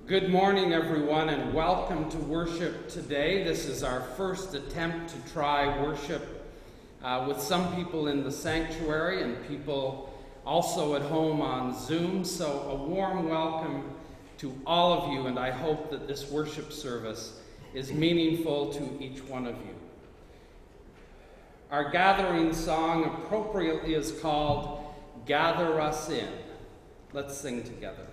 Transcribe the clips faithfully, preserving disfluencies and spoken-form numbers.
Good morning, everyone, and welcome to worship today. This is our first attempt to try worship uh, with some people in the sanctuary and people also at home on Zoom. So a warm welcome to all of you, and I hope that this worship service is meaningful to each one of you. Our gathering song appropriately is called Gather Us In. Let's sing together.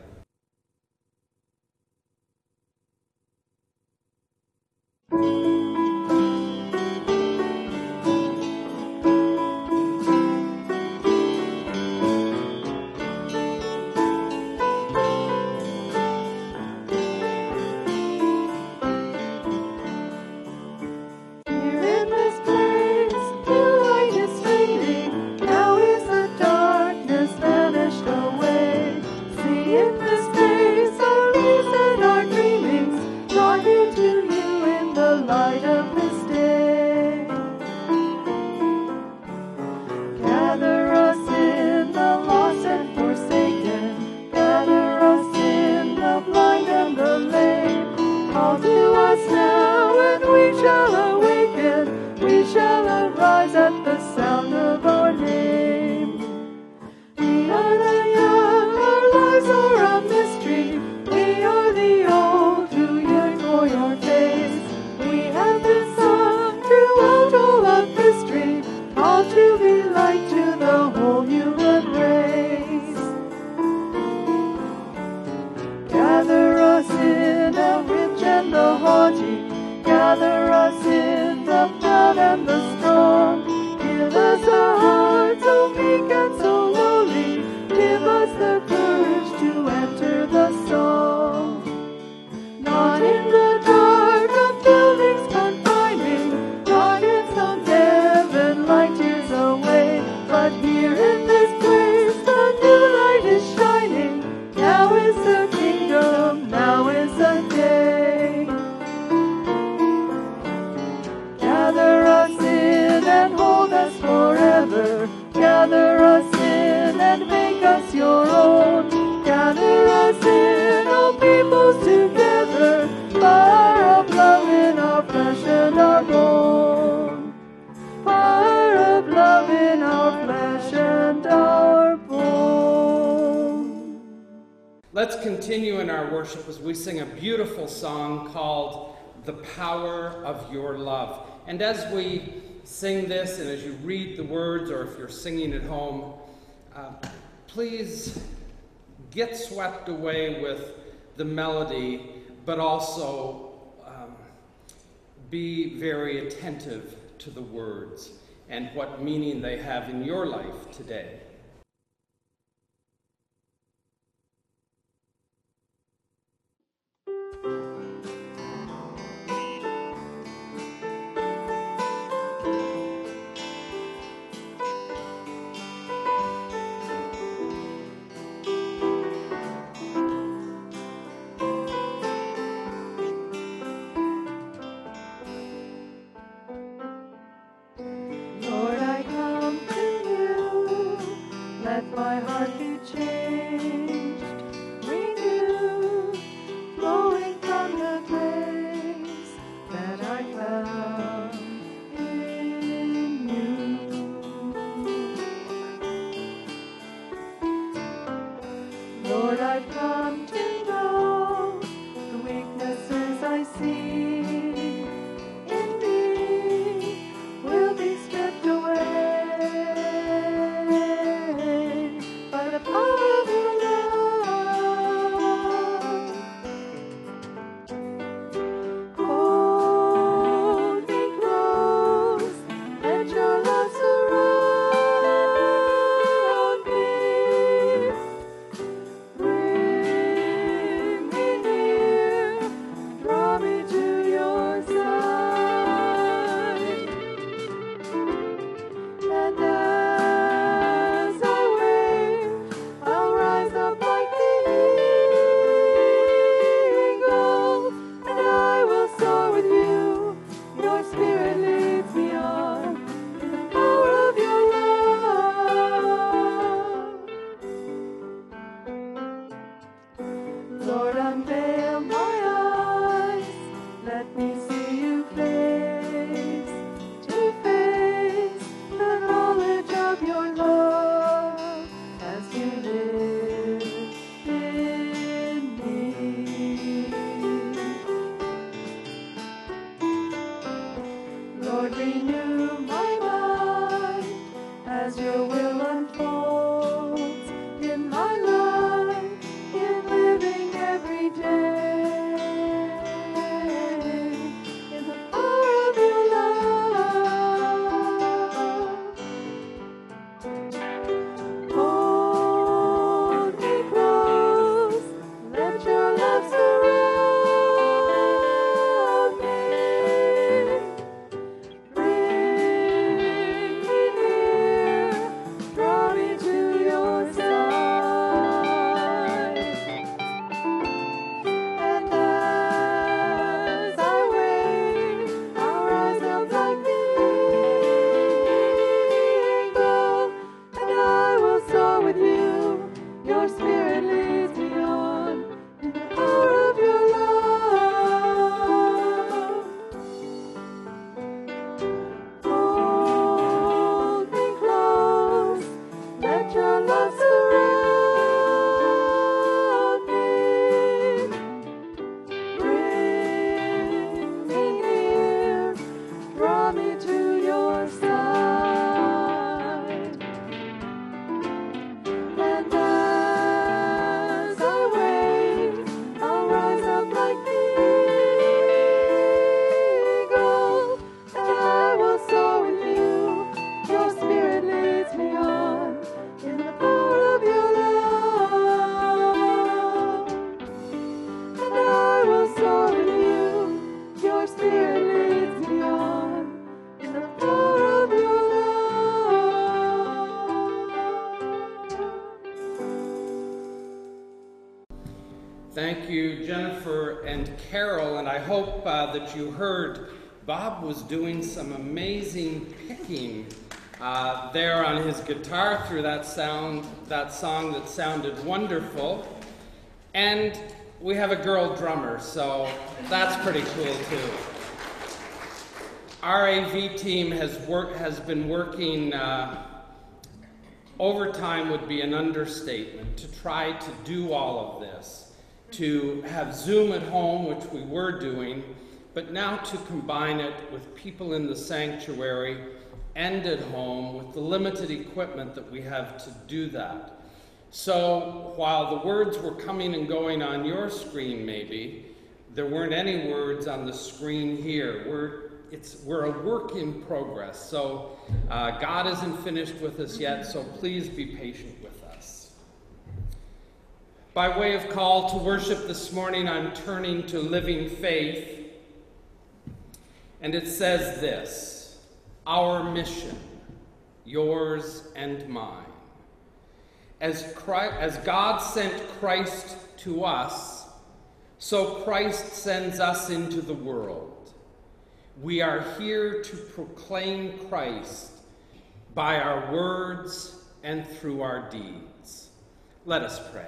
Let's continue in our worship as we sing a beautiful song called The Power of Your Love. And as we sing this, and as you read the words, or if you're singing at home, uh, please get swept away with the melody, but also um, be very attentive to the words and what meaning they have in your life today. Lord, I come to you. Thank you, Jennifer and Carol, and I hope uh, that you heard Bob was doing some amazing picking uh, there on his guitar through that sound, that song that sounded wonderful. And we have a girl drummer, so that's pretty cool too. Our A V team has work, has been working, uh, overtime would be an understatement, to try to do all of this, to have Zoom at home, which we were doing, but now to combine it with people in the sanctuary and at home with the limited equipment that we have to do that. So while the words were coming and going on your screen maybe, there weren't any words on the screen here. We're, it's, we're a work in progress, so uh, God isn't finished with us yet, so please be patient with us. By way of call to worship this morning, I'm turning to Living Faith, and it says this: our mission, yours and mine. As, Christ, as God sent Christ to us, so Christ sends us into the world. We are here to proclaim Christ by our words and through our deeds. Let us pray.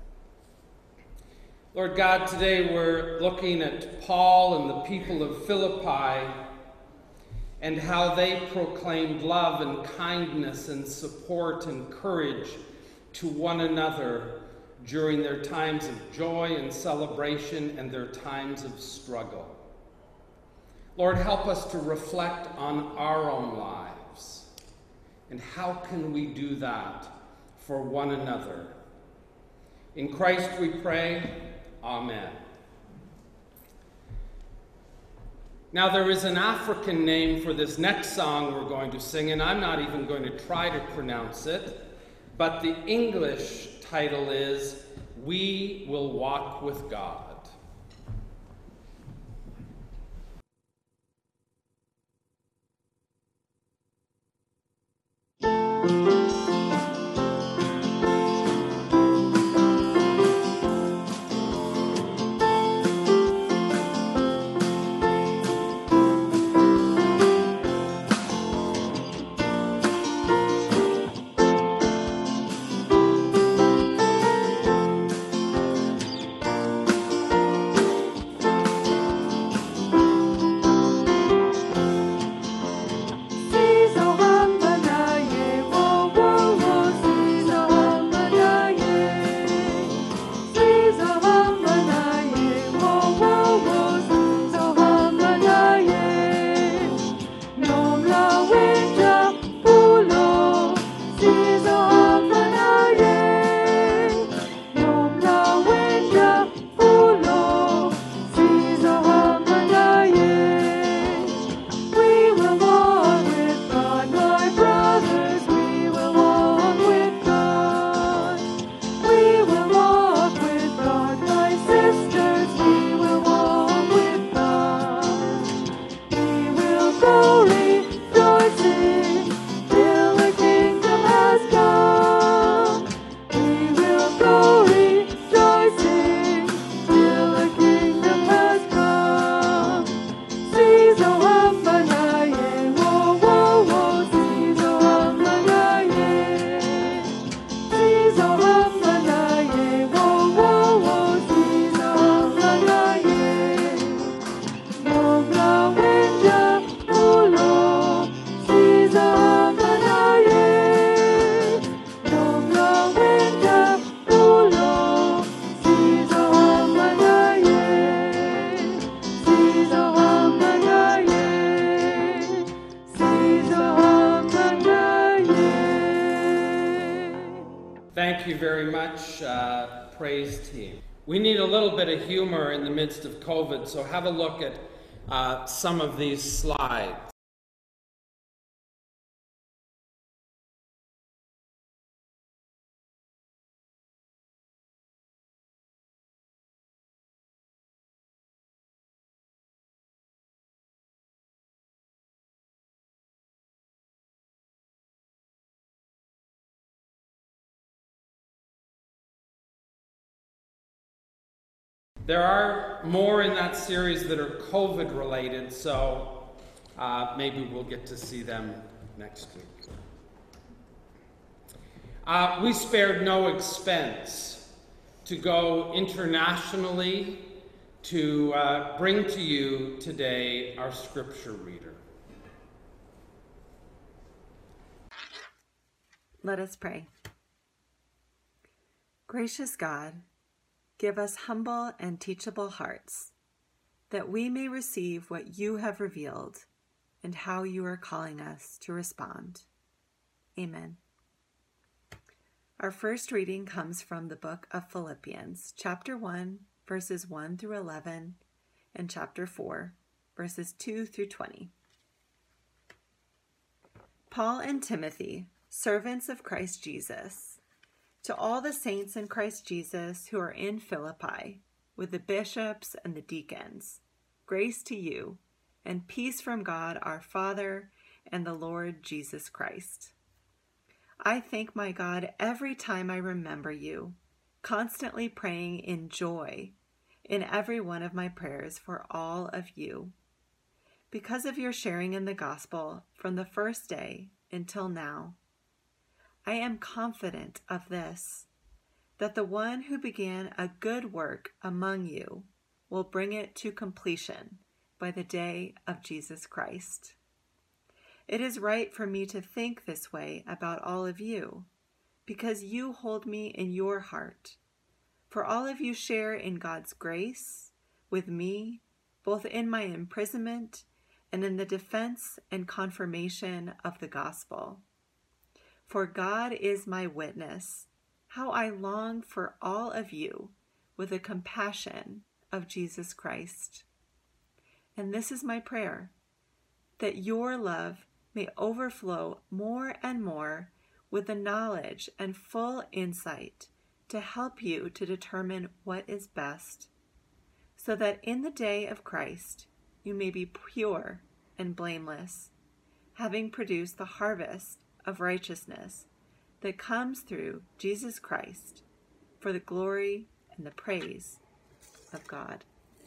Lord God, today we're looking at Paul and the people of Philippi and how they proclaimed love and kindness and support and courage to one another during their times of joy and celebration and their times of struggle. Lord, help us to reflect on our own lives. And how can we do that for one another? In Christ we pray, amen. Now there is an African name for this next song we're going to sing, and I'm not even going to try to pronounce it, but the English title is We Will Walk with God. Thank you very much, uh, praise team. We need a little bit of humor in the midst of COVID, so have a look at uh, some of these slides. There are more in that series that are COVID related, so uh, maybe we'll get to see them next week. Uh, we spared no expense to go internationally to uh, bring to you today our scripture reader. Let us pray. Gracious God, give us humble and teachable hearts, that we may receive what you have revealed and how you are calling us to respond. Amen. Our first reading comes from the book of Philippians, chapter one, verses one through eleven, and chapter four, verses two through twenty. Paul and Timothy, servants of Christ Jesus, to all the saints in Christ Jesus who are in Philippi, with the bishops and the deacons, grace to you, and peace from God our Father and the Lord Jesus Christ. I thank my God every time I remember you, constantly praying in joy in every one of my prayers for all of you, because of your sharing in the gospel from the first day until now. I am confident of this, that the one who began a good work among you will bring it to completion by the day of Jesus Christ. It is right for me to think this way about all of you, because you hold me in your heart. For all of you share in God's grace with me, both in my imprisonment and in the defense and confirmation of the gospel. For God is my witness, how I long for all of you with the compassion of Jesus Christ. And this is my prayer, that your love may overflow more and more with the knowledge and full insight to help you to determine what is best, so that in the day of Christ you may be pure and blameless, having produced the harvest of righteousness that comes through Jesus Christ for the glory and the praise of God.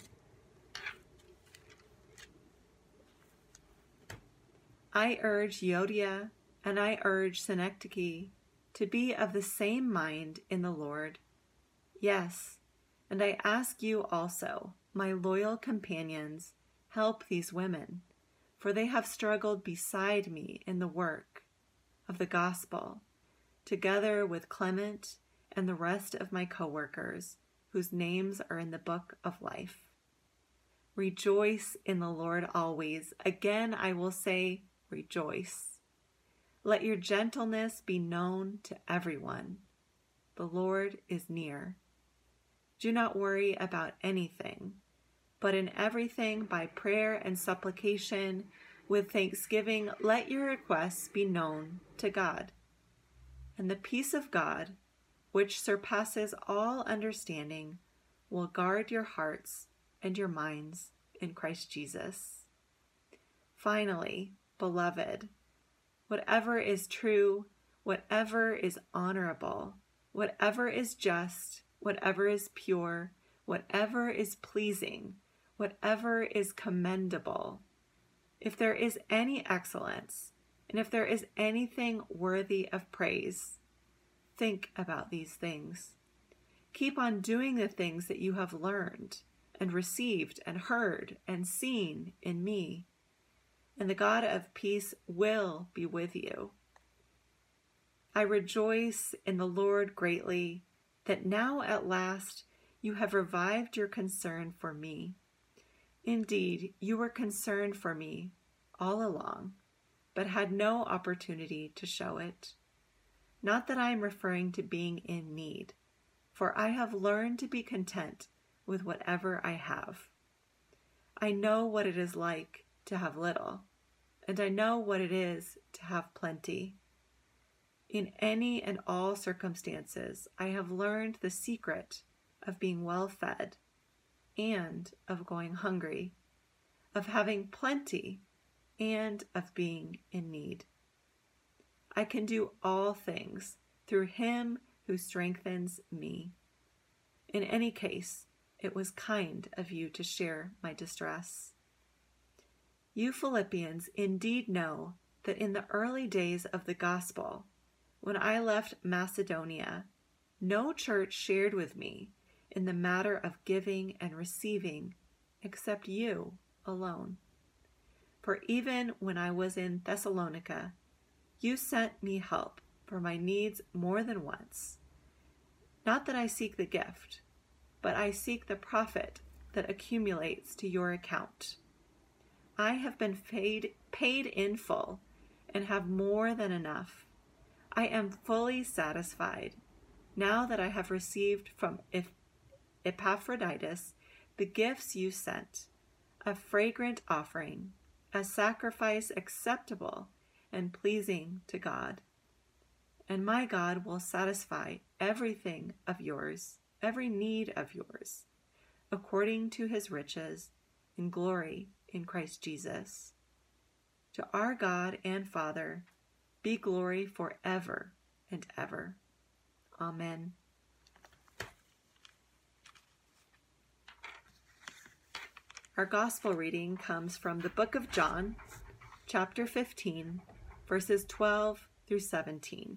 I urge Euodia and I urge Synecdoche to be of the same mind in the Lord. Yes, and I ask you also, my loyal companions, help these women, for they have struggled beside me in the work of the gospel, together with Clement and the rest of my co-workers, whose names are in the book of life. Rejoice in the Lord always. Again, I will say, rejoice. Let your gentleness be known to everyone. The Lord is near. Do not worry about anything, but in everything by prayer and supplication, with thanksgiving, let your requests be known to God. And the peace of God, which surpasses all understanding, will guard your hearts and your minds in Christ Jesus. Finally, beloved, whatever is true, whatever is honorable, whatever is just, whatever is pure, whatever is pleasing, whatever is commendable, if there is any excellence, and if there is anything worthy of praise, think about these things. Keep on doing the things that you have learned and received and heard and seen in me, and the God of peace will be with you. I rejoice in the Lord greatly that now at last you have revived your concern for me. Indeed, you were concerned for me all along, but had no opportunity to show it. Not that I am referring to being in need, for I have learned to be content with whatever I have. I know what it is like to have little, and I know what it is to have plenty. In any and all circumstances, I have learned the secret of being well fed and of going hungry, of having plenty and of being in need. I can do all things through him who strengthens me. In any case, it was kind of you to share my distress. You Philippians indeed know that in the early days of the gospel, when I left Macedonia, no church shared with me in the matter of giving and receiving except you alone. For even when I was in Thessalonica, you sent me help for my needs more than once. Not that I seek the gift, but I seek the profit that accumulates to your account. I have been paid, paid in full and have more than enough. I am fully satisfied now that I have received from Epaphroditus the gifts you sent, a fragrant offering, a sacrifice acceptable and pleasing to God. And my God will satisfy everything of yours, every need of yours, according to his riches in glory in Christ Jesus. To our God and Father be glory forever and ever. Amen. Our gospel reading comes from the book of John, chapter fifteen, verses twelve through seventeen.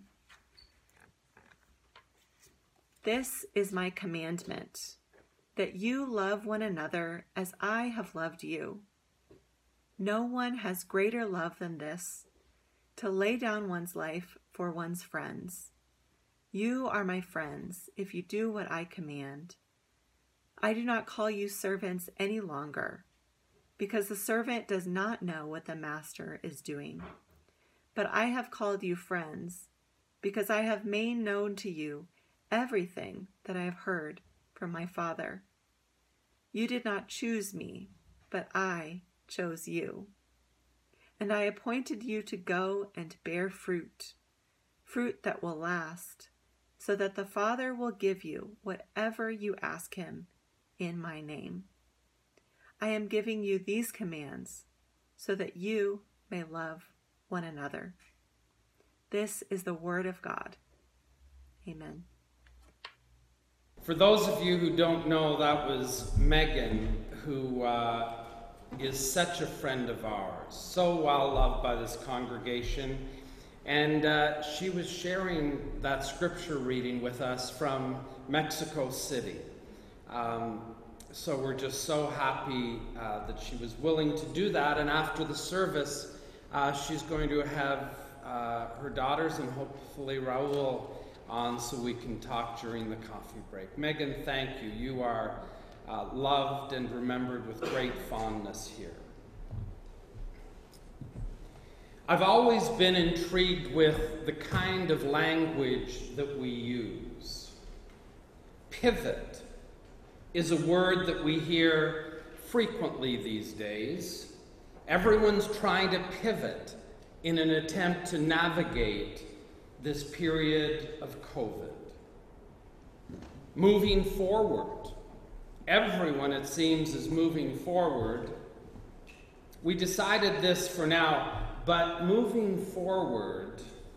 This is my commandment, that you love one another as I have loved you. No one has greater love than this, to lay down one's life for one's friends. You are my friends if you do what I command. I do not call you servants any longer, because the servant does not know what the master is doing. But I have called you friends, because I have made known to you everything that I have heard from my Father. You did not choose me, but I chose you. And I appointed you to go and bear fruit, fruit that will last, so that the Father will give you whatever you ask him in my name. I am giving you these commands so that you may love one another. This is the word of God. Amen. For those of you who don't know, that was Megan, who uh, is such a friend of ours, so well loved by this congregation. And uh, she was sharing that scripture reading with us from Mexico City. Um, so we're just so happy uh, that she was willing to do that. And after the service, uh, she's going to have uh, her daughters and hopefully Raul on so we can talk during the coffee break. Megan, thank you. You are uh, loved and remembered with great fondness here. I've always been intrigued with the kind of language that we use. Pivot is a word that we hear frequently these days. Everyone's trying to pivot in an attempt to navigate this period of COVID. Moving forward. Everyone, it seems, is moving forward. We decided this for now, but moving forward,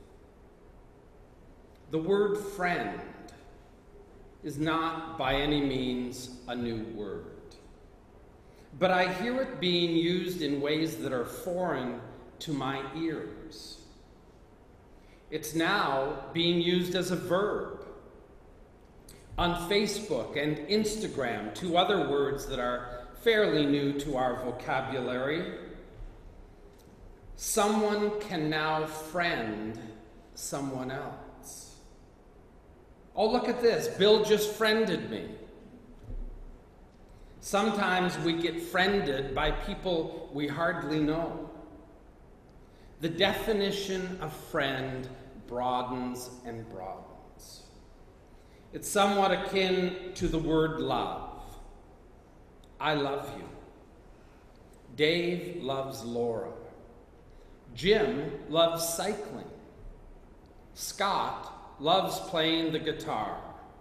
the word friend is not by any means a new word. But I hear it being used in ways that are foreign to my ears. It's now being used as a verb. On Facebook and Instagram, two other words that are fairly new to our vocabulary. Someone can now friend someone else. Oh, look at this. Bill just friended me. Sometimes we get friended by people we hardly know. The definition of friend broadens and broadens. It's somewhat akin to the word love. I love you. Dave loves Laura. Jim loves cycling. Scott loves playing the guitar.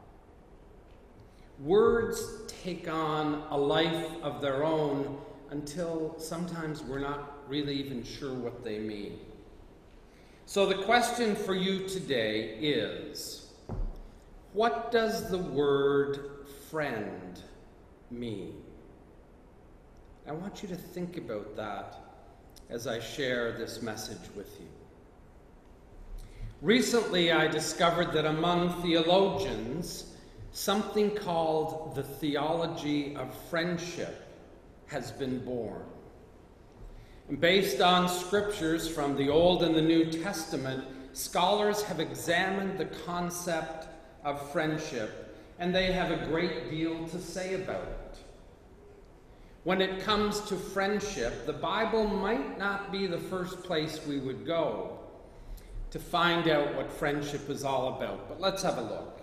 Words take on a life of their own until sometimes we're not really even sure what they mean. So the question for you today is, what does the word friend me. I want you to think about that as I share this message with you. Recently, I discovered that among theologians, something called the theology of friendship has been born. And based on scriptures from the Old and the New Testament, scholars have examined the concept of friendship, and they have a great deal to say about it. When it comes to friendship, the Bible might not be the first place we would go to find out what friendship is all about, but let's have a look.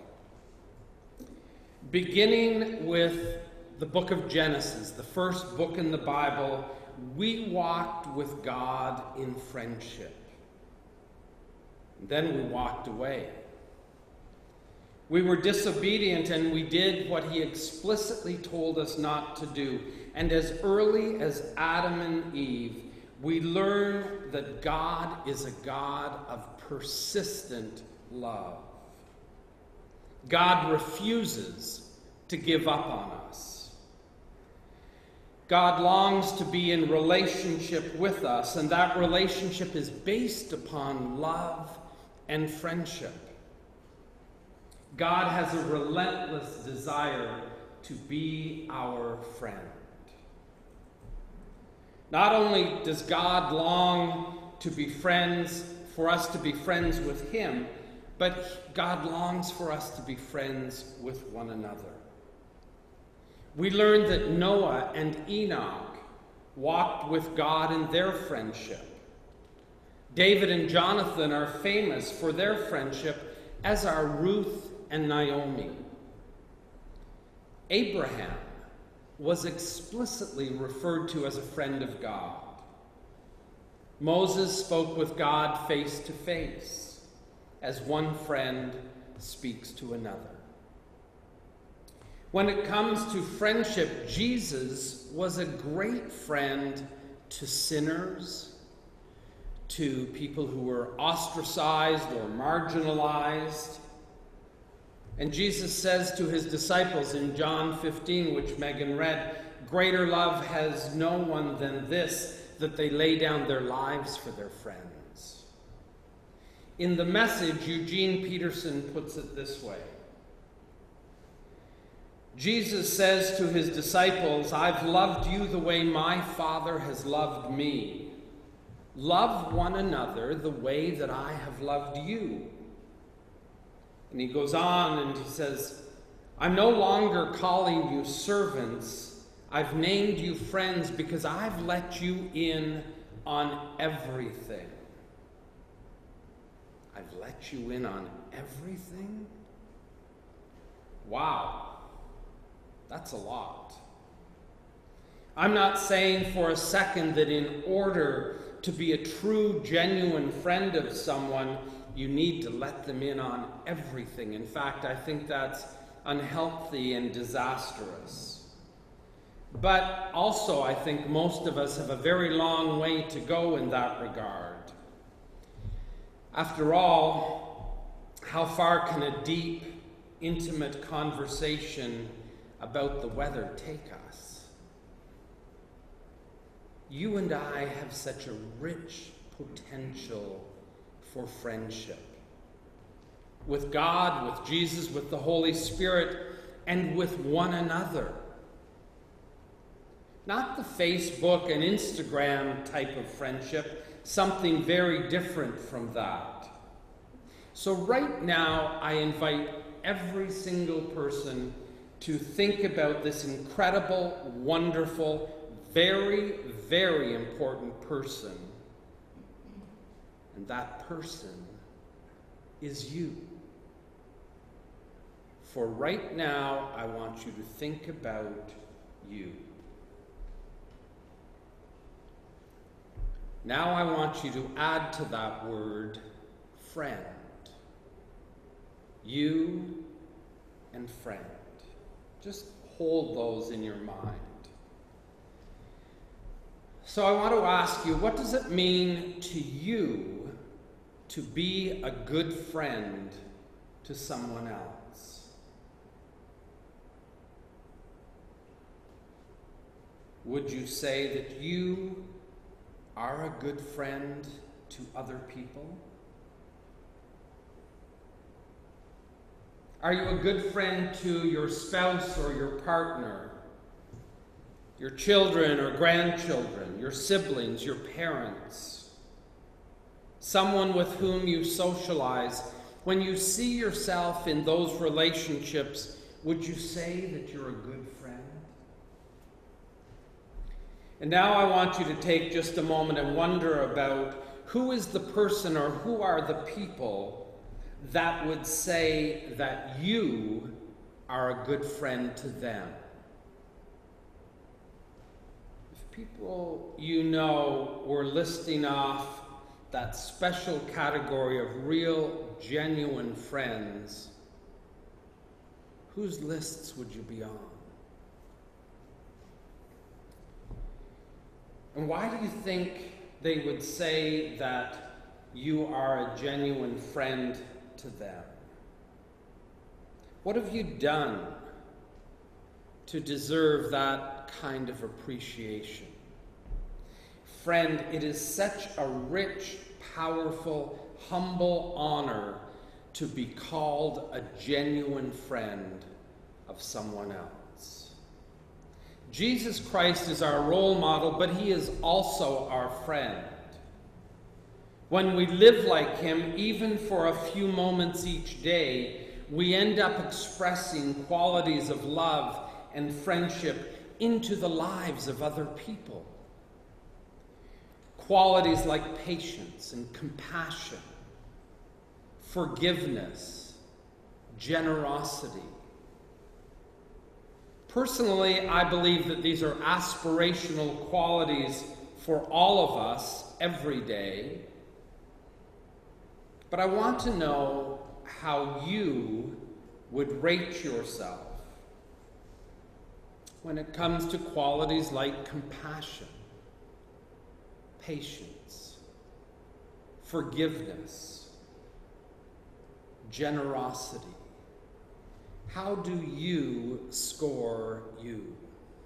Beginning with the book of Genesis, the first book in the Bible, we walked with God in friendship. Then we walked away. We were disobedient and we did what he explicitly told us not to do. And as early as Adam and Eve, we learn that God is a God of persistent love. God refuses to give up on us. God longs to be in relationship with us, and that relationship is based upon love and friendship. God has a relentless desire to be our friend. Not only does God long to be friends, for us to be friends with him, but God longs for us to be friends with one another. We learned that Noah and Enoch walked with God in their friendship. David and Jonathan are famous for their friendship, as are Ruth and Naomi. Abraham was explicitly referred to as a friend of God. Moses spoke with God face to face, as one friend speaks to another. When it comes to friendship, Jesus was a great friend to sinners, to people who were ostracized or marginalized. And Jesus says to his disciples in John fifteen, which Megan read, "Greater love has no one than this, that they lay down their lives for their friends." In the Message, Eugene Peterson puts it this way. Jesus says to his disciples, "I've loved you the way my Father has loved me. Love one another the way that I have loved you." And he goes on and he says, "I'm no longer calling you servants. I've named you friends because I've let you in on everything." I've let you in on everything? Wow. That's a lot. I'm not saying for a second that in order to be a true, genuine friend of someone, you need to let them in on everything. In fact, I think that's unhealthy and disastrous. But also, I think most of us have a very long way to go in that regard. After all, how far can a deep, intimate conversation about the weather take us? You and I have such a rich potential for friendship. With God, with Jesus, with the Holy Spirit, and with one another. Not the Facebook and Instagram type of friendship, something very different from that. So right now, I invite every single person to think about this incredible, wonderful, very, very important person. And that person is you. For right now, I want you to think about you. Now I want you to add to that word, friend. You and friend. Just hold those in your mind. So I want to ask you, what does it mean to you to be a good friend to someone else? Would you say that you are a good friend to other people? Are you a good friend to your spouse or your partner, your children or grandchildren, your siblings, your parents, someone with whom you socialize? When you see yourself in those relationships, would you say that you're a good friend? And now I want you to take just a moment and wonder about who is the person or who are the people that would say that you are a good friend to them. If people you know were listing off that special category of real, genuine friends, whose lists would you be on? And why do you think they would say that you are a genuine friend to them? What have you done to deserve that kind of appreciation? Friend, it is such a rich, powerful, humble honor to be called a genuine friend of someone else. Jesus Christ is our role model, but he is also our friend. When we live like him, even for a few moments each day, we end up expressing qualities of love and friendship into the lives of other people. Qualities like patience and compassion, forgiveness, generosity. Personally, I believe that these are aspirational qualities for all of us every day. But I want to know how you would rate yourself when it comes to qualities like compassion, patience, forgiveness, generosity. How do you score you?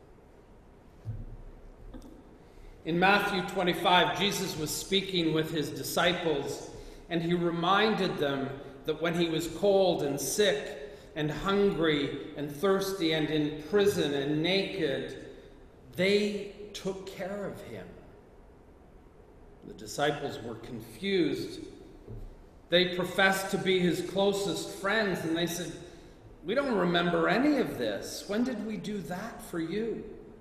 In Matthew twenty-five, Jesus was speaking with his disciples, and he reminded them that when he was cold and sick and hungry and thirsty and in prison and naked, they took care of him. The disciples were confused. They professed to be his closest friends, and they said, "We don't remember any of this. When did we do that for you?"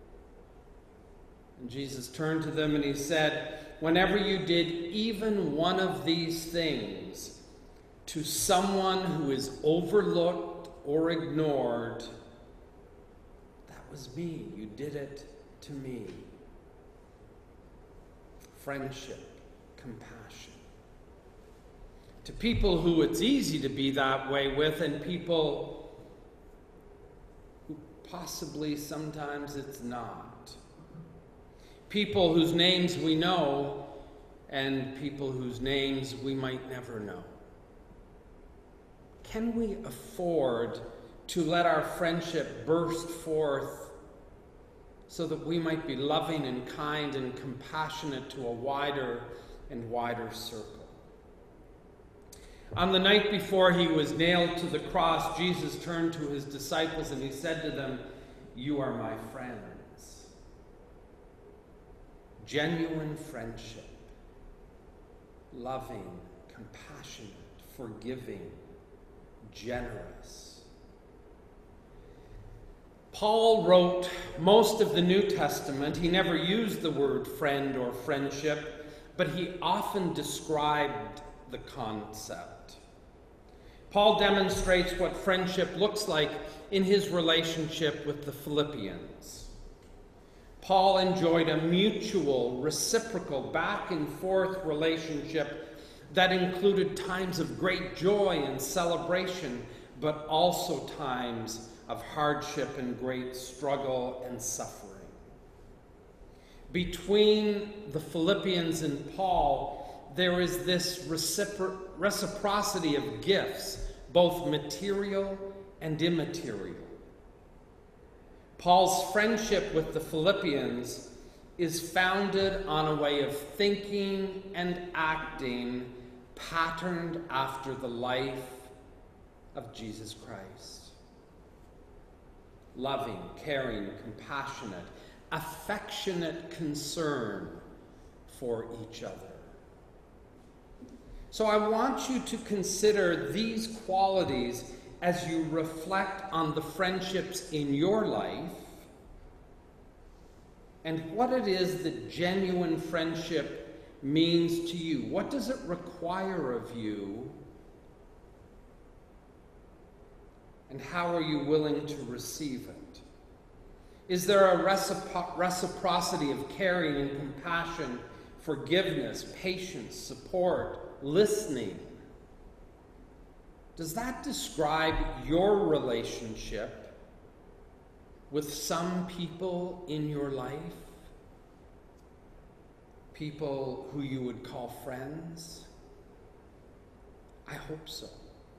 And Jesus turned to them and he said, "Whenever you did even one of these things to someone who is overlooked or ignored, that was me. You did it to me." Friendship, compassion. To people who it's easy to be that way with, and people who possibly sometimes it's not. People whose names we know, and people whose names we might never know. Can we afford to let our friendship burst forth so that we might be loving and kind and compassionate to a wider and wider circle? On the night before he was nailed to the cross, Jesus turned to his disciples and he said to them, "You are my friends." Genuine friendship, loving, compassionate, forgiving, generous. Paul wrote most of the New Testament. He never used the word friend or friendship, but he often described the concept. Paul demonstrates what friendship looks like in his relationship with the Philippians. Paul enjoyed a mutual, reciprocal, back and forth relationship that included times of great joy and celebration, but also times of hardship and great struggle and suffering. Between the Philippians and Paul, there is this recipro- reciprocity of gifts, both material and immaterial. Paul's friendship with the Philippians is founded on a way of thinking and acting patterned after the life of Jesus Christ. Loving, caring, compassionate, affectionate concern for each other. So I want you to consider these qualities as you reflect on the friendships in your life and what it is that genuine friendship means to you. What does it require of you? And how are you willing to receive it? Is there a recipro- reciprocity of caring and compassion, forgiveness, patience, support, listening? Does that describe your relationship with some people in your life? People who you would call friends? I hope so.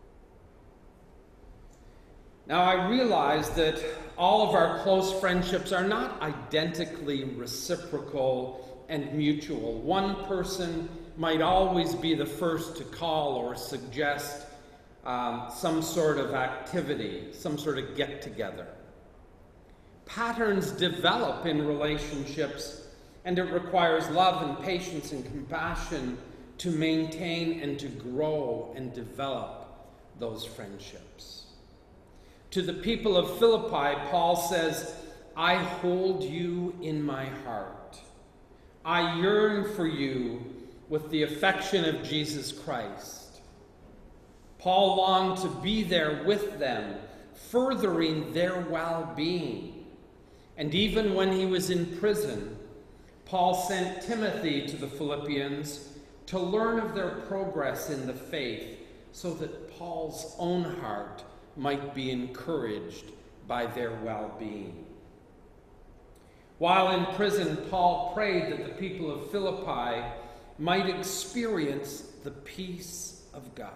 Now, I realize that all of our close friendships are not identically reciprocal and mutual. One person might always be the first to call or suggest um, some sort of activity, some sort of get-together. Patterns develop in relationships, and it requires love and patience and compassion to maintain and to grow and develop those friendships. To the people of Philippi, Paul says, I hold you in my heart. I yearn for you with the affection of Jesus Christ. Paul longed to be there with them, furthering their well-being. And even when he was in prison, Paul sent Timothy to the Philippians to learn of their progress in the faith so that Paul's own heart might be encouraged by their well-being. While in prison, Paul prayed that the people of Philippi might experience the peace of God.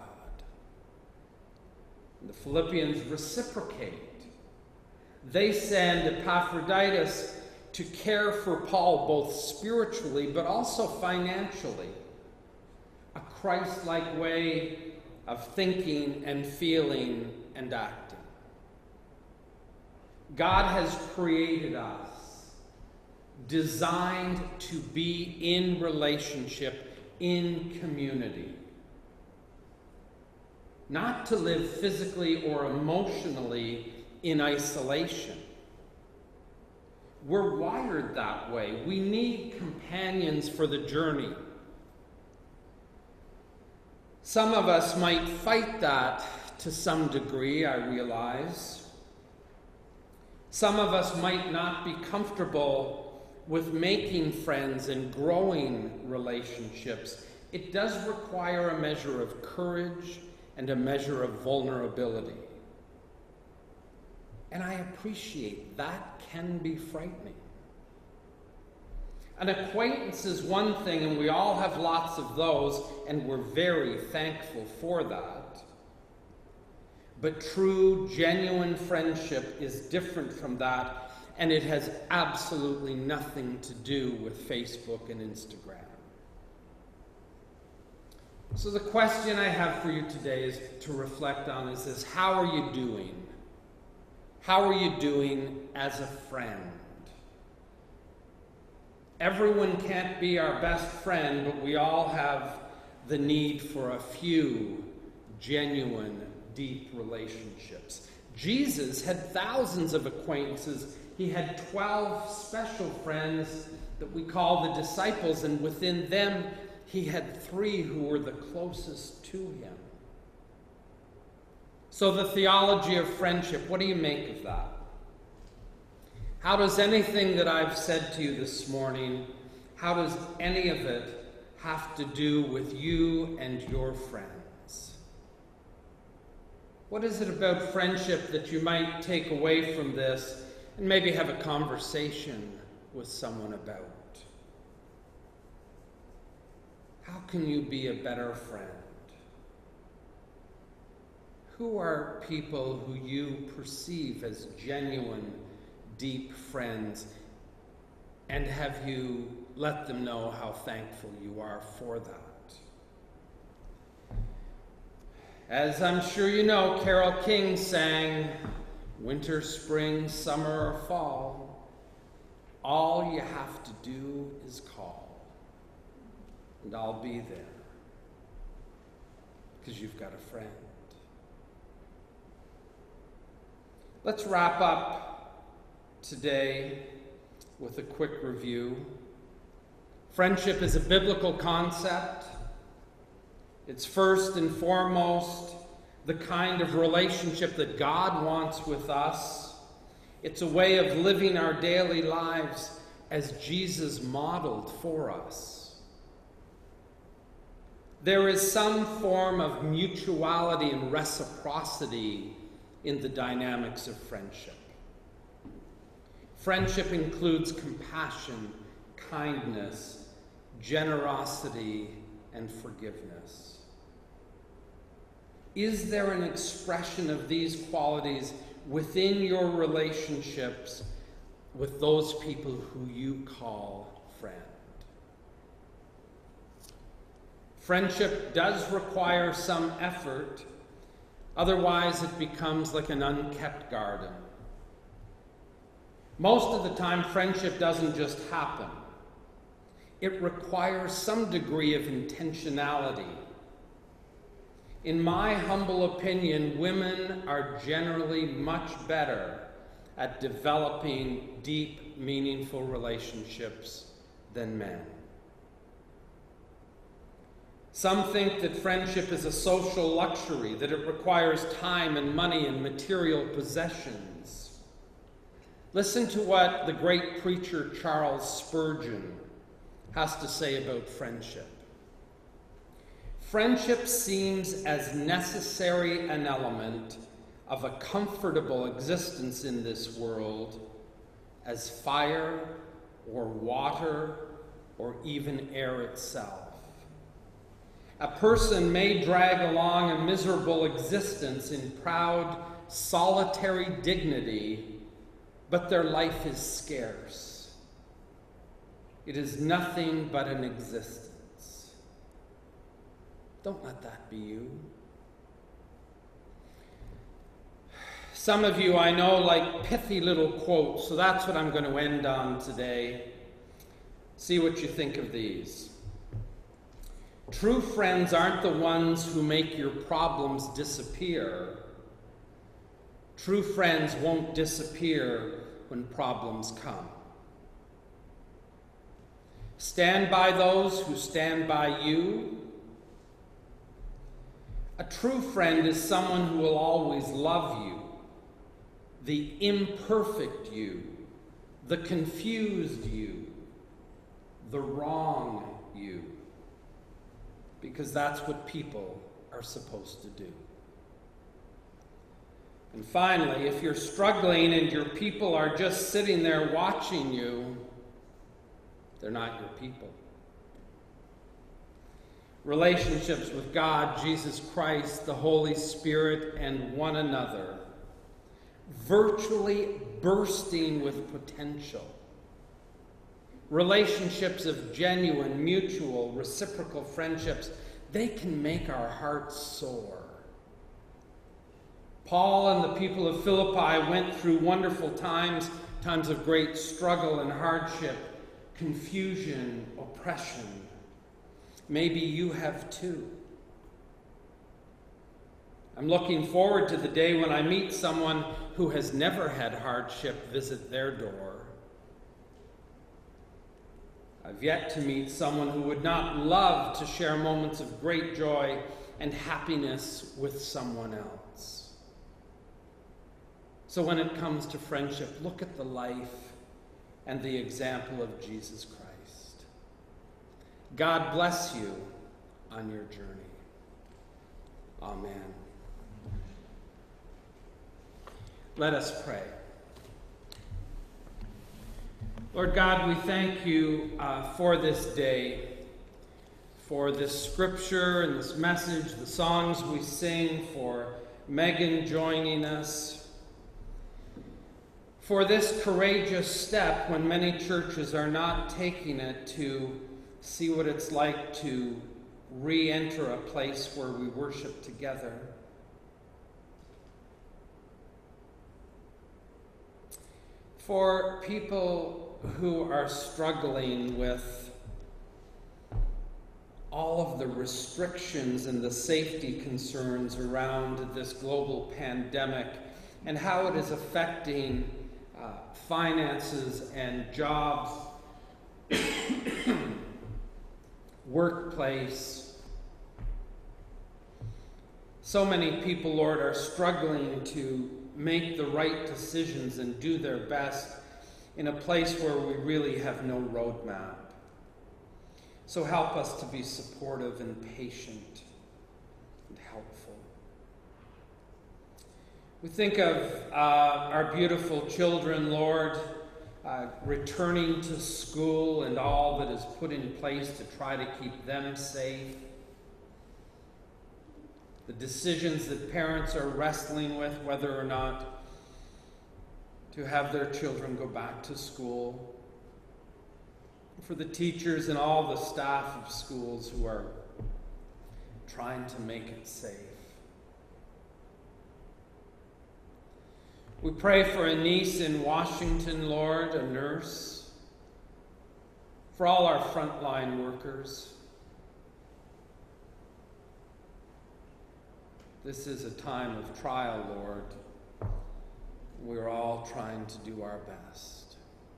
And the Philippians reciprocate. They send Epaphroditus to care for Paul both spiritually but also financially. A Christ-like way of thinking and feeling and acting. God has created us, designed to be in relationship, in community. Not to live physically or emotionally in isolation. We're wired that way. We need companions for the journey. Some of us might fight that to some degree, I realize. Some of us might not be comfortable with making friends and growing relationships. It does require a measure of courage and a measure of vulnerability. And I appreciate that can be frightening. An acquaintance is one thing, and we all have lots of those, and we're very thankful for that. But true, genuine friendship is different from that, and it has absolutely nothing to do with Facebook and Instagram. So the question I have for you today is to reflect on is this: how are you doing? How are you doing as a friend? Everyone can't be our best friend, but we all have the need for a few genuine, deep relationships. Jesus had thousands of acquaintances. He had twelve special friends that we call the disciples, and within them, he had three who were the closest to him. So the theology of friendship, what do you make of that? How does anything that I've said to you this morning, how does any of it have to do with you and your friends? What is it about friendship that you might take away from this and maybe have a conversation with someone about? How can you be a better friend? Who are people who you perceive as genuine, deep friends? And have you let them know how thankful you are for that? As I'm sure you know, Carole King sang, winter, spring, summer, or fall, all you have to do is call, and I'll be there, because you've got a friend. Let's wrap up today with a quick review. Friendship is a biblical concept. It's first and foremost the kind of relationship that God wants with us. It's a way of living our daily lives as Jesus modeled for us. There is some form of mutuality and reciprocity in the dynamics of friendship. Friendship includes compassion, kindness, generosity, and forgiveness. Is there an expression of these qualities within your relationships with those people who you call friend? Friendship does require some effort, otherwise it becomes like an unkept garden. Most of the time, friendship doesn't just happen. It requires some degree of intentionality. In my humble opinion, women are generally much better at developing deep, meaningful relationships than men. Some think that friendship is a social luxury, that it requires time and money and material possessions. Listen to what the great preacher Charles Spurgeon has to say about friendship. Friendship seems as necessary an element of a comfortable existence in this world as fire or water or even air itself. A person may drag along a miserable existence in proud, solitary dignity, but their life is scarce. It is nothing but an existence. Don't let that be you. Some of you I know like pithy little quotes, so that's what I'm going to end on today. See what you think of these. True friends aren't the ones who make your problems disappear. True friends won't disappear when problems come. Stand by those who stand by you. A true friend is someone who will always love you, the imperfect you, the confused you, the wrong you, because that's what people are supposed to do. And finally, if you're struggling and your people are just sitting there watching you, they're not your people. Relationships with God, Jesus Christ, the Holy Spirit, and one another, virtually bursting with potential. Relationships of genuine, mutual, reciprocal friendships, they can make our hearts soar. Paul and the people of Philippi went through wonderful times, times of great struggle and hardship, confusion, oppression. Maybe you have too. I'm looking forward to the day when I meet someone who has never had hardship visit their door. I've yet to meet someone who would not love to share moments of great joy and happiness with someone else. So when it comes to friendship, look at the life and the example of Jesus Christ. God bless you on your journey. Amen. Let us pray. Lord God, we thank you uh, for this day, for this scripture and this message, the songs we sing, for Megan joining us, for this courageous step when many churches are not taking it to see what it's like to re-enter a place where we worship together. For people who are struggling with all of the restrictions and the safety concerns around this global pandemic and how it is affecting uh, finances and jobs, workplace. So many people, Lord, are struggling to make the right decisions and do their best in a place where we really have no roadmap. So help us to be supportive and patient and helpful. We think of uh, our beautiful children, Lord, uh, returning to school and all that is put in place to try to keep them safe. The decisions that parents are wrestling with, whether or not to have their children go back to school. For the teachers and all the staff of schools who are trying to make it safe. We pray for a niece in Washington, Lord, a nurse, for all our frontline workers. This is a time of trial, Lord. We're all trying to do our best.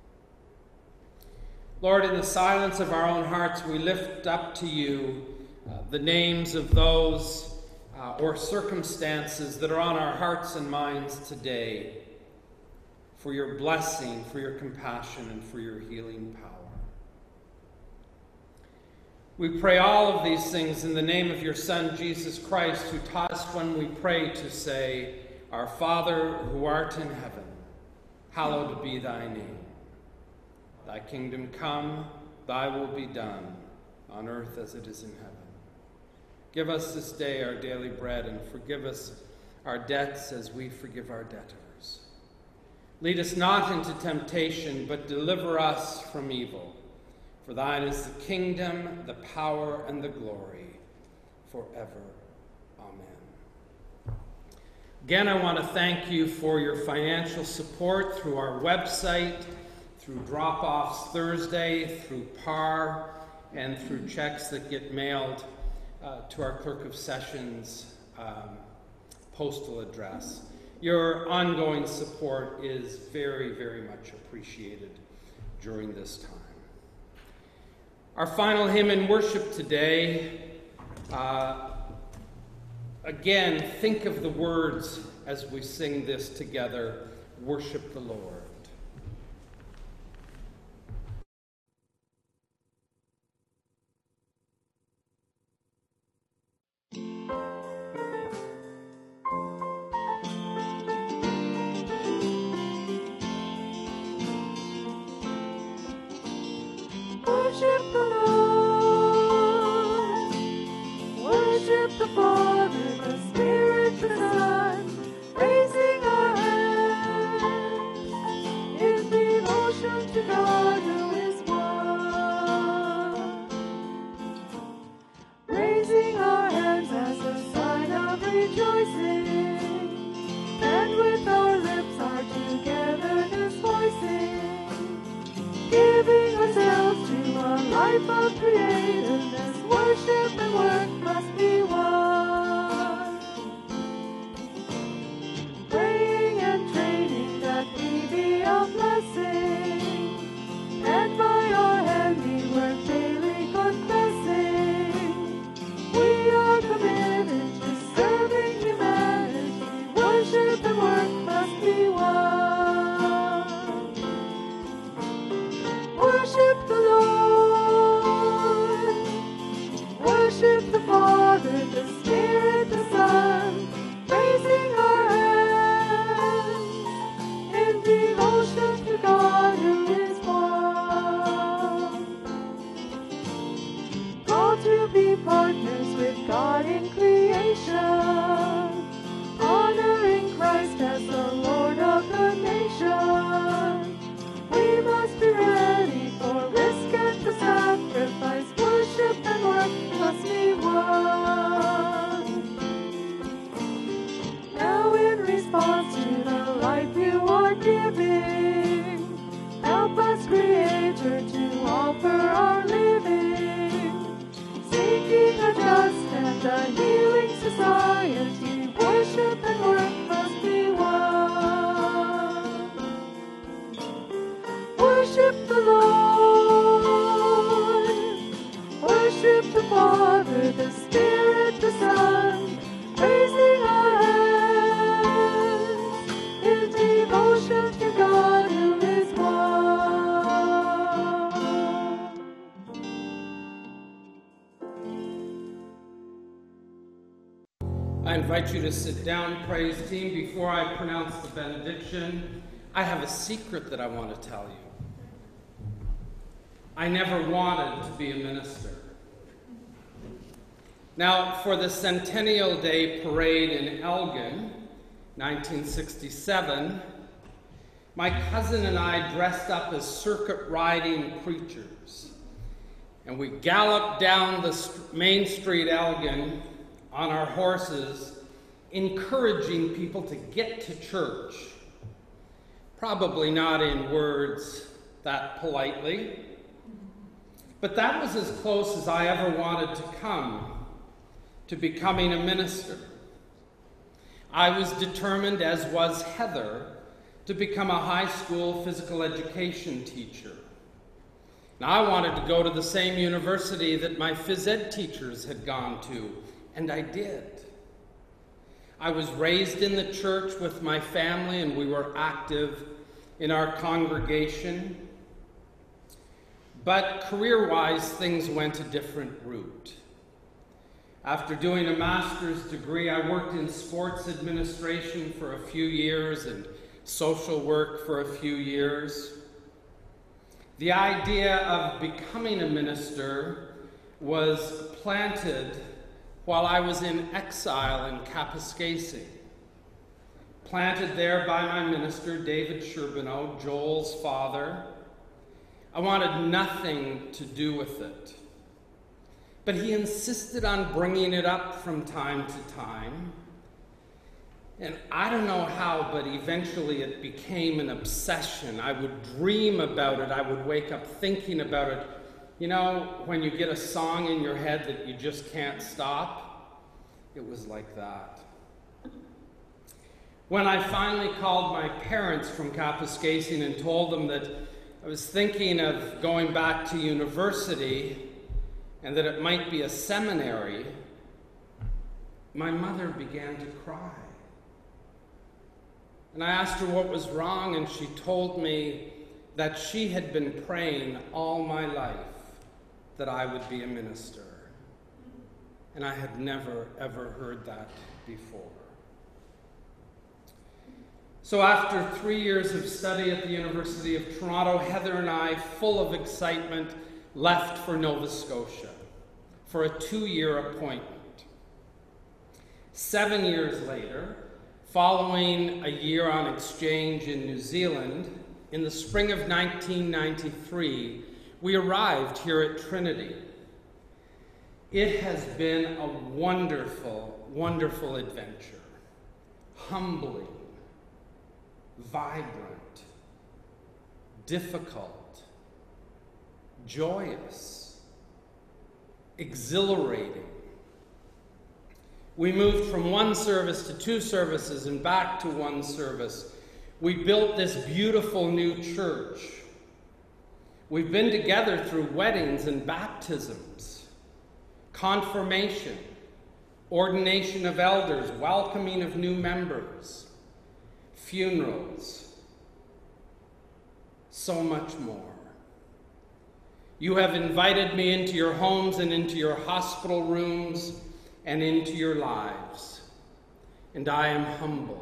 Lord, in the silence of our own hearts, we lift up to you uh, the names of those uh, or circumstances that are on our hearts and minds today, for your blessing, for your compassion, and for your healing power. We pray all of these things in the name of your Son, Jesus Christ, who taught us when we pray to say, Our Father, who art in heaven, hallowed be thy name. Thy kingdom come, thy will be done, on earth as it is in heaven. Give us this day our daily bread, and forgive us our debts as we forgive our debtors. Lead us not into temptation, but deliver us from evil. For thine is the kingdom, the power, and the glory, forever. Amen. Again, I want to thank you for your financial support through our website, through drop-offs Thursday, through P A R, and through checks that get mailed uh, to our Clerk of Sessions um, postal address. Your ongoing support is very, very much appreciated during this time. Our final hymn in worship today, uh, again, think of the words as we sing this together, worship the Lord. Worship the Lord, worship the Father, the Spirit, the Son, raising our hands in devotion to God who is one. Raising our hands as a sign of rejoicing, and with our lips our togetherness voicing, giving ourselves to a life of creativeness, worship and work must be one. Praying and training that we be a blessing, and by our handiwork daily confessing, we are committed to serving humanity, worship and work must be one. Worship the Lord, worship the Father, the Spirit, the Son, raising our hands in devotion to God who is one. Called to be partners with God in creation, honoring Christ as the Lord of the nation. help us, Creator, to offer our living, seeking a just and a healing society. Worship and work must be one. Worship the Lord, worship the Father, the Spirit, the Son, raising our hands in devotion to God who is one. I invite you to sit down, praise team. Before I pronounce the benediction, I have a secret that I want to tell you. I never wanted to be a minister. Now, for the Centennial Day Parade in Elgin, nineteen sixty-seven, my cousin and I dressed up as circuit riding preachers, and we galloped down the st- main street Elgin on our horses, encouraging people to get to church. Probably not in words that politely, but that was as close as I ever wanted to come to becoming a minister. I was determined, as was Heather, to become a high school physical education teacher. Now, I wanted to go to the same university that my phys ed teachers had gone to, and I did. I was raised in the church with my family, and we were active in our congregation. But career-wise, things went a different route. After doing a master's degree, I worked in sports administration for a few years and social work for a few years. The idea of becoming a minister was planted while I was in exile in Kapuskasing, planted there by my minister, David Sherbino, Joel's father. I wanted nothing to do with it. But he insisted on bringing it up from time to time. And I don't know how, but eventually it became an obsession. I would dream about it. I would wake up thinking about it. You know, when you get a song in your head that you just can't stop? It was like that. When I finally called my parents from Kapuskasing and told them that I was thinking of going back to university and that it might be a seminary, my mother began to cry. And I asked her what was wrong, and she told me that she had been praying all my life that I would be a minister. And I had never, ever heard that before. So after three years of study at the University of Toronto, Heather and I, full of excitement, left for Nova Scotia for a two-year appointment. Seven years later, following a year on exchange in New Zealand, in the spring of nineteen ninety-three, we arrived here at Trinity. It has been a wonderful, wonderful adventure. Humbling, vibrant, difficult, joyous, exhilarating. We moved from one service to two services and back to one service. We built this beautiful new church. We've been together through weddings and baptisms, confirmation, ordination of elders, welcoming of new members, funerals, so much more. You have invited me into your homes and into your hospital rooms and into your lives, and I am humbled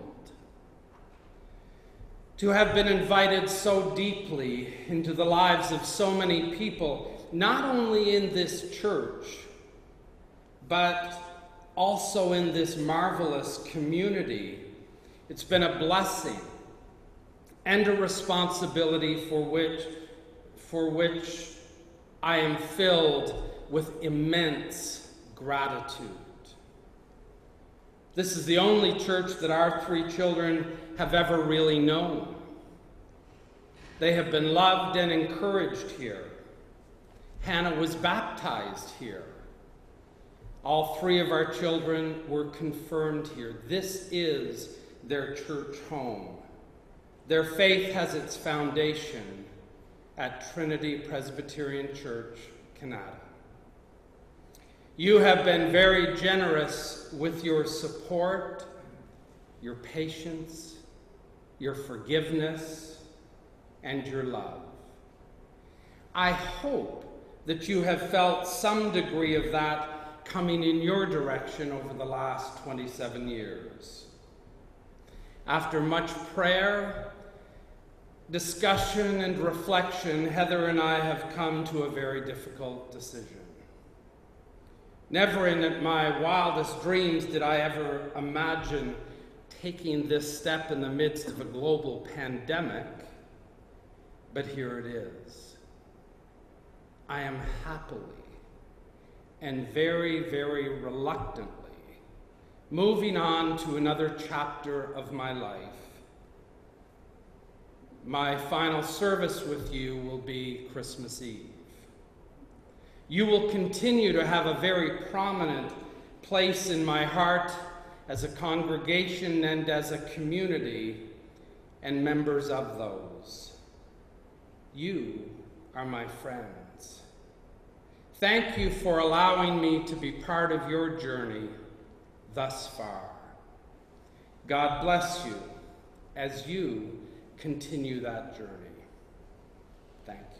to have been invited so deeply into the lives of so many people, not only in this church, but also in this marvelous community. It's been a blessing and a responsibility for which, for which I am filled with immense gratitude. This is the only church that our three children have ever really known. They have been loved and encouraged here. Hannah was baptized here. All three of our children were confirmed here. This is their church home. Their faith has its foundation at Trinity Presbyterian Church, Canada. You have been very generous with your support, your patience, your forgiveness, and your love. I hope that you have felt some degree of that coming in your direction over the last twenty-seven years. After much prayer, discussion, and reflection, Heather and I have come to a very difficult decision. Never in my wildest dreams did I ever imagine taking this step in the midst of a global pandemic, but here it is. I am happily and very, very reluctantly moving on to another chapter of my life. My final service with you will be Christmas Eve. You will continue to have a very prominent place in my heart as a congregation and as a community and members of those. You are my friends. Thank you for allowing me to be part of your journey thus far. God bless you as you continue that journey. Thank you.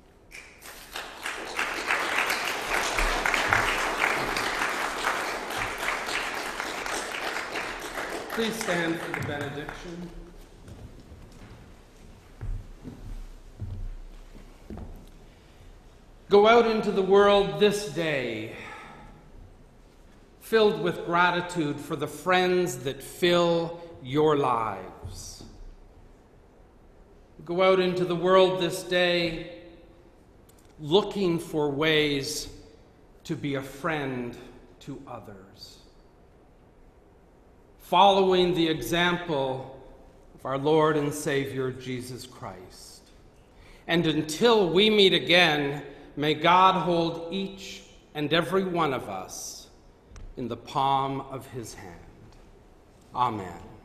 Please stand for the benediction. Go out into the world this day, filled with gratitude for the friends that fill your lives. Go out into the world this day, looking for ways to be a friend to others, following the example of our Lord and Savior, Jesus Christ. And until we meet again, may God hold each and every one of us in the palm of his hand. Amen.